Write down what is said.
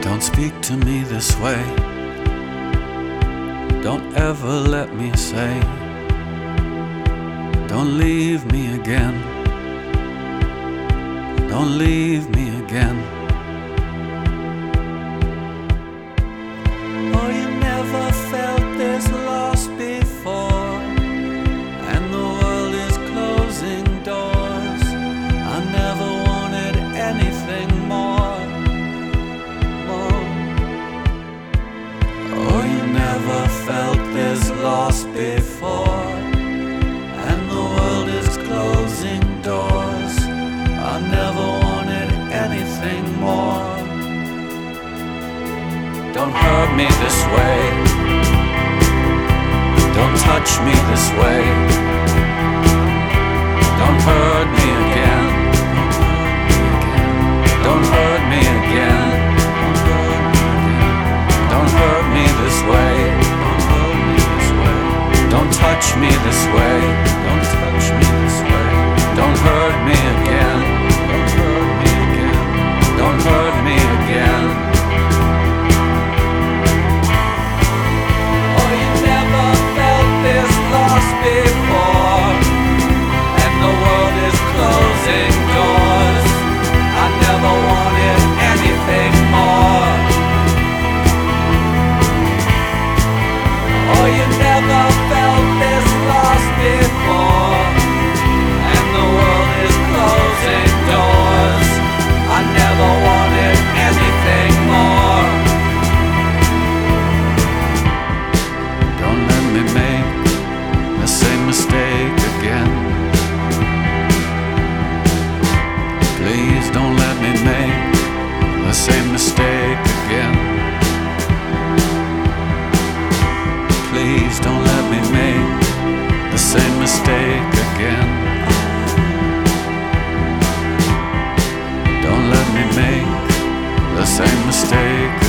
Don't speak to me this way. Don't ever let me say, don't leave me again. Don't leave me again. Oh, you never felt this lost before, and the world is closing doors. I never wanted anything more. Oh, you never felt this lost before, and the world is closing doors. I never wanted anything more. Don't hurt me this way. Don't touch me this way. Don't hurt me again. Don't hurt me again. Don't hurt me this way. Don't touch me this way. Don't touch me this way. Don't hurt me again. Don't hurt me again. Don't hurt me again. Oh, you never felt this lost before, and the world is closing doors. I never wanted anything more. Oh, you never felt this lost before, and the world is closing doors. I never wanted anything more. Don't let me make the same mistake again. Please don't let me make the same mistake again. Please don't let me make the same mistake again. Don't let me make the same mistake